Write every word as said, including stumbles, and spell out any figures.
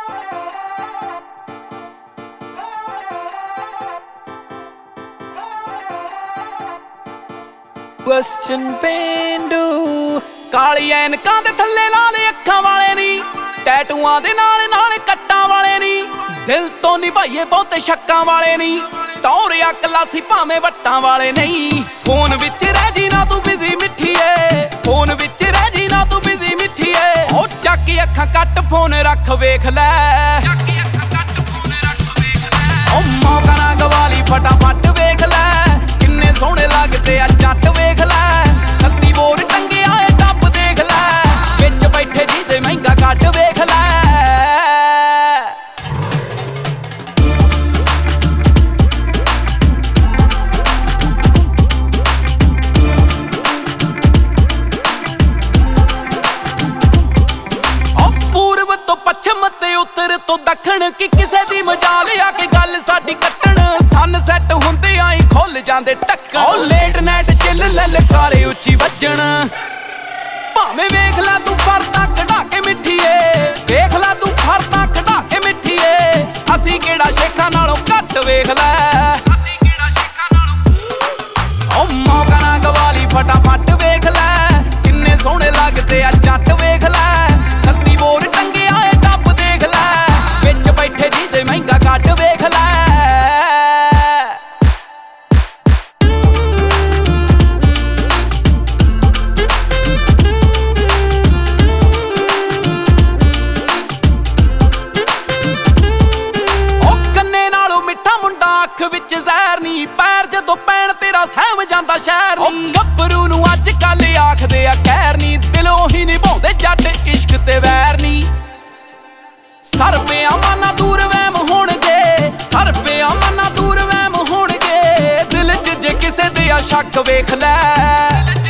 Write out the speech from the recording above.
Question पेंडू काली ऐनकां दे थल्ले लाल अखां वाले नी टैटूआं दे नाल नाल कट्टां वाले नी दिल तो निभाइए बहुते शक्कां वाले नी तौरिया कलासी भावें वट्टां वाले नहीं। फोन विच रह जी ना तू बिजी मिठीए फोन विच रह जी ना तू बिजी मिठीए ओ चक अखां कट फोन रख वेख लै ओ मौका ना गवाली फटाफट वेख लै किन्ने सोहणे लगदे आ जट वेख लै सत्ती बोर टंगे आए टप देख लै विच बैठे जी दे महंगा कट वेख लै। पश्चिम ते उत्तर तो दखण कि किसे दी मजाल आके गल साडी कट्टण सन सैट हुंदे आई खुल जांदे ढक्कण ओ लेट नाइट चिल ललकारे उच्ची वजण भावें वेख ला तू फरदा कढा के मिठीए वेख ला तू फरदा कढा के मिठीए असीं किहड़ा शेखां नालों घट वेख लै असीं किहड़ा शेखां नालों ओ मौका ना गवाली फटाफट वेख लै किन्ने सोहणे लगदे आ जट वेख लै सत्ती बोर टंगे आए टप देख लै विच बैठे जी दे महंगा कट वेख लै। अख विच जहर नी पैर जदों पैण तेरा सहम जांदा शहर नी गब्बरू नूं अज कल आखदे आ कहर नी दिलों ही निभाउंदे जट इश्क ते वैर नी सर पे अमाना दूर वहम होणगे सर पे अमाना दूर वहम होणगे दिल च जे किसे दे आ शक वेख लै।